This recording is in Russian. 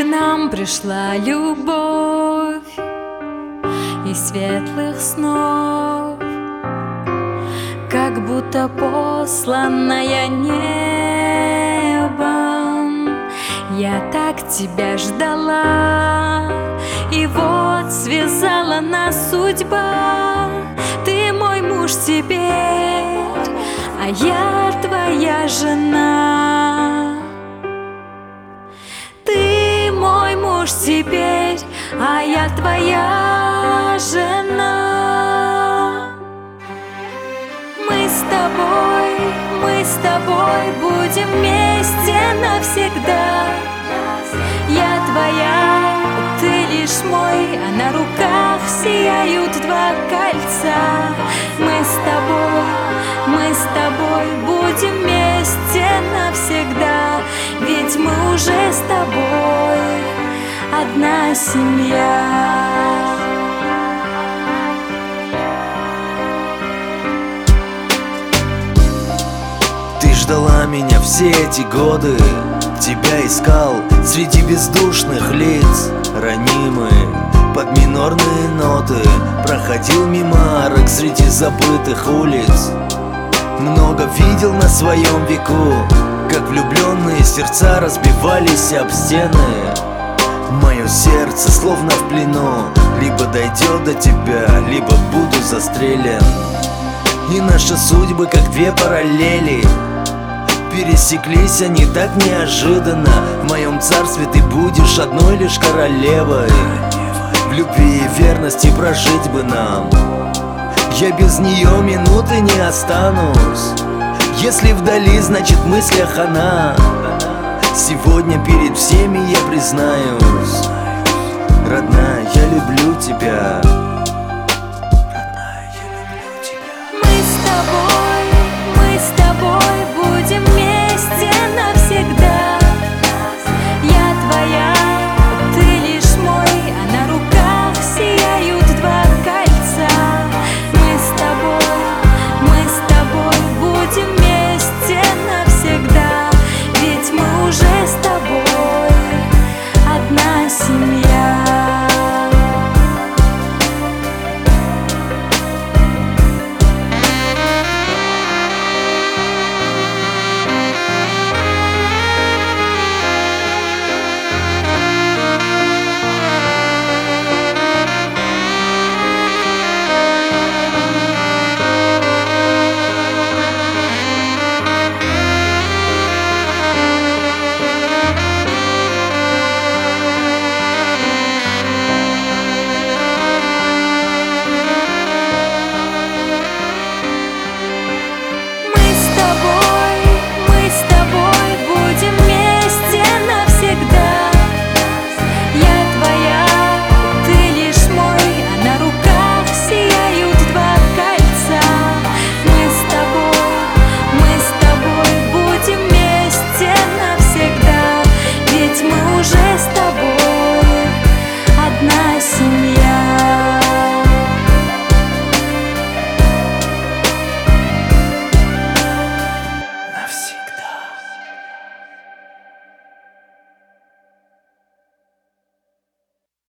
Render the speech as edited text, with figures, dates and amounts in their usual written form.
нам пришла любовь и светлых снов, как будто посланная небом. Я так тебя ждала, и вот связала нас судьба. Ты мой муж теперь, а я твоя жена. Ты мой муж теперь, а я твоя жена. Мы с тобой будем вместе навсегда. Я твоя, ты лишь мой, а на руках сияют два кольца. Мы с тобой будем вместе навсегда, ведь мы уже с тобой одна семья. Ты ждала меня все эти годы, тебя искал среди бездушных лиц. Ранимый под минорные ноты проходил мимо арок среди забытых улиц. Много видел на своем веку, как влюбленные сердца разбивались об стены. Мое сердце словно в плену, либо дойдет до тебя, либо буду застрелен. И наши судьбы как две параллели, пересеклись они так неожиданно. В моем царстве ты будешь одной лишь королевой. В любви и верности прожить бы нам, я без нее минуты не останусь. Если вдали, значит в мыслях она. Сегодня перед всеми я признаюсь: родная, я люблю тебя. Родная, я люблю тебя. Мы с тобой